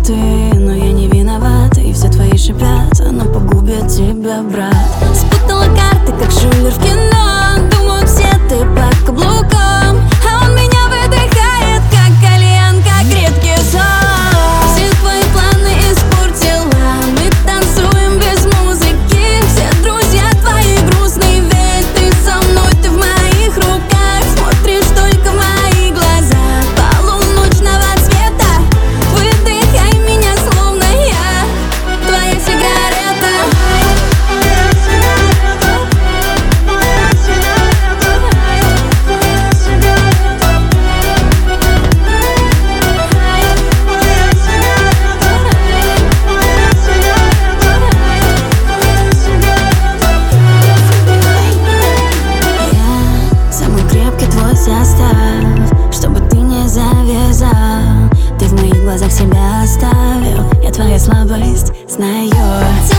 ты, но я не виновата. И все твои шипят, оно погубит тебя, брат. Спутала карты, как шулер в кино. Думают все, ты под каблуком, а он меня выдыхает, как кальян, как редкий сон. Все твои планы испортила, мы танцуем без музыки. Все друзья твои грустные, ведь ты со мной, ты в моих руках. Смотришь только в мои глаза полуночного цвета. Выдыхай меня, словно я твоя сигарета. Я самый крепкий твой состав, чтобы ты не завязал. Ты в моих глазах себя оставил, я твоя слабость знаю.